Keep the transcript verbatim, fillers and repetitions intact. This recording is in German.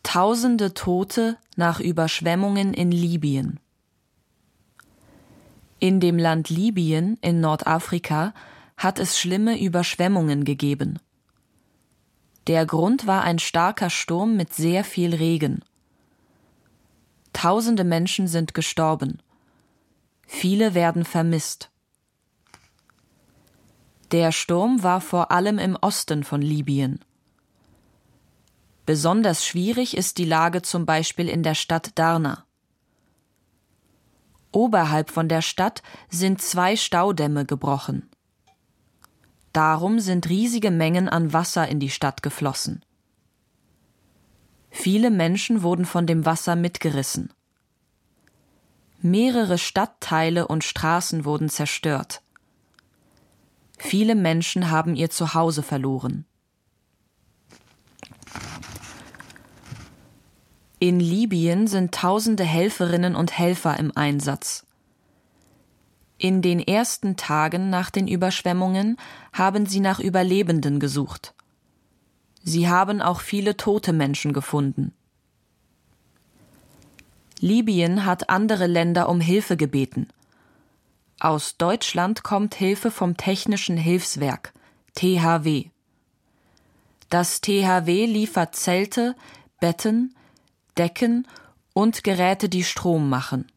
Tausende Tote nach Überschwemmungen in Libyen. In dem Land Libyen in Nordafrika hat es schlimme Überschwemmungen gegeben. Der Grund war ein starker Sturm mit sehr viel Regen. Tausende Menschen sind gestorben. Viele werden vermisst. Der Sturm war vor allem im Osten von Libyen. Besonders schwierig ist die Lage zum Beispiel in der Stadt Darna. Oberhalb von der Stadt sind zwei Staudämme gebrochen. Darum sind riesige Mengen an Wasser in die Stadt geflossen. Viele Menschen wurden von dem Wasser mitgerissen. Mehrere Stadtteile und Straßen wurden zerstört. Viele Menschen haben ihr Zuhause verloren. In Libyen sind tausende Helferinnen und Helfer im Einsatz. In den ersten Tagen nach den Überschwemmungen haben sie nach Überlebenden gesucht. Sie haben auch viele tote Menschen gefunden. Libyen hat andere Länder um Hilfe gebeten. Aus Deutschland kommt Hilfe vom Technischen Hilfswerk, T H W. Das T H W liefert Zelte, Betten, Decken und Geräte, die Strom machen.